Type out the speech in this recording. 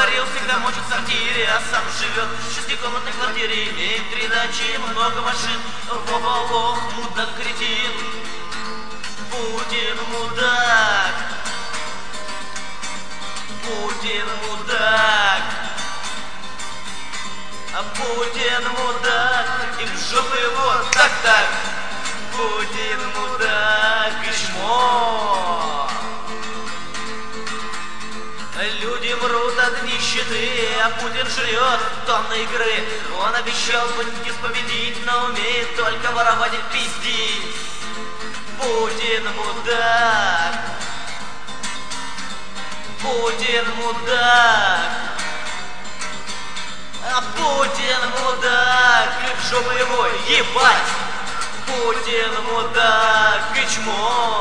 говорил, всегда мочит в сортире, а сам живет в шестикомнатной квартире. Имеет 3 дачи, много машин. Вова лох, мудак, кретин. Путин мудак. Путин мудак. А Путин мудак. И в жопу его так-так. Путин мудак и чмо. Люди мрут от нищеты, а Путин жрет тонны игры. Он обещал бандитизм победить, но умеет только воровать и пиздить. Путин мудак. Путин мудак. А Путин мудак, и в жопу его ебать. Путин мудак и чмо.